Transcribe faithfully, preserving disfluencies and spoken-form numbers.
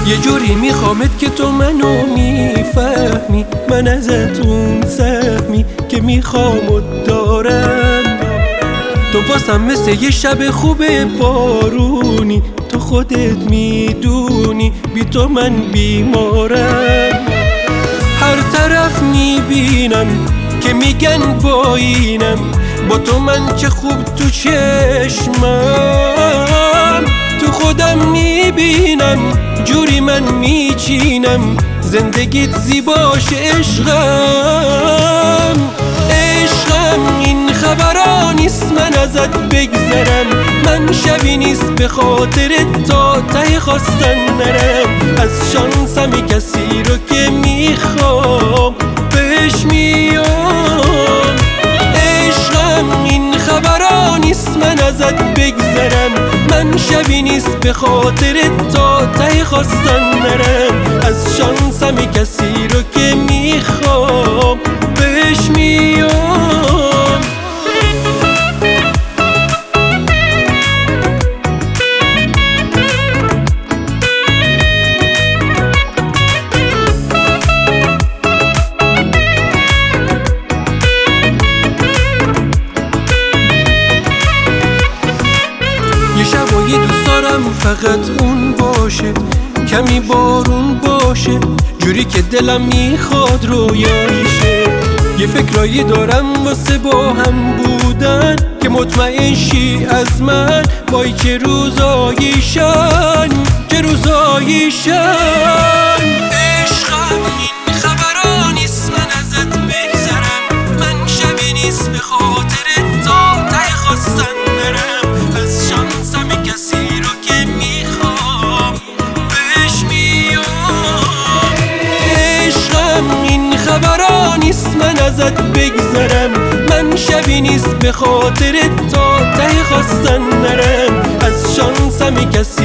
یه جوری میخوامت که تو منو میفهمی، من ازت اون سهمی که میخوامت دارم. تو واسم مثل یه شب خوب بارونی، تو خودت میدونی بی تو من بیمارم. هر طرف میبینم که میگن با اینم، با تو من چه خوب تو چشمم. تو خودم میبینم جوری من میچینم، زندگیت زیباش عشقم. عشقم این خبرا نیست من ازت بگذرم، من شبی نیست به خاطر تا ته خواستن نرم. از شانسمی کسی رو که میخوام بهش میام. عشقم این خبرا نیست من ازت بگذرم، من شبی نیست به خاطر تا ته خواستن نرم. از شانسمی کسی رو که میخوام بهش میام. یه شبایی دوست دارم فقط اون باشه، کمی بارون باشه، جوری که دلم میخواد رویایشه. یه فکرایی دارم واسه با هم بودن، که مطمئن شی از من وای چه روزاییشن، چه روزاییشن. عشقم این خبرا نیست من ازت بگذرم، من شبی نیست به خاطر تا ته خواستن نرم. از شانسم کسی رو که میخوام بهش میام. عشقم این خبرا نیست من ازت بگذرم، من شبی نیست به خاطر تا ته خواستن نرم. از شانسم کسی